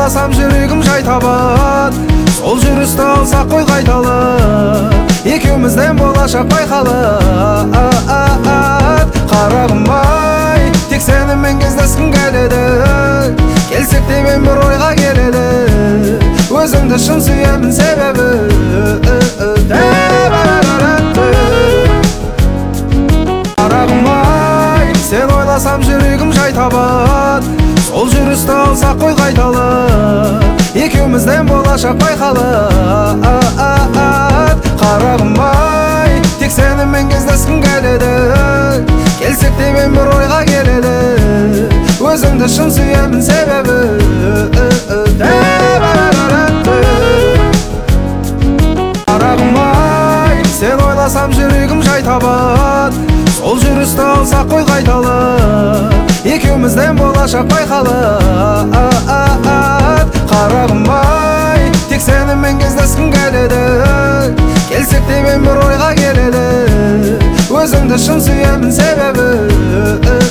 ойласам жүрегім жай табад. Сол жүрісті алсақ қой қайталап, екеумізден болашақ байқалад. Қарағым ай, тек сенімен кездескім келеді. Келсек те мен бір ойға келеді, өзіңді шын сүйемін себебі. Қарағым ай, сен ойласам жүрегім жай табад. Сол жүрісті алсақ қой қайталап, екеумізден болашақ байқалад. Қарағым ай, тек сенімен кездескім келеді. Келсек те мен бір ойға келеді, өзіңді шын сүйемін себебі. Қарағым ай, сен ойласам жүрегім жай табад. Сол жүрісті алсақ қой қайталап, екеумізден болашақ байқалад. Қарағым ай, тек сенімен кездескім келеді. Келсек те мен бір ойға келеді, өзіңді шын сүйемін себебі.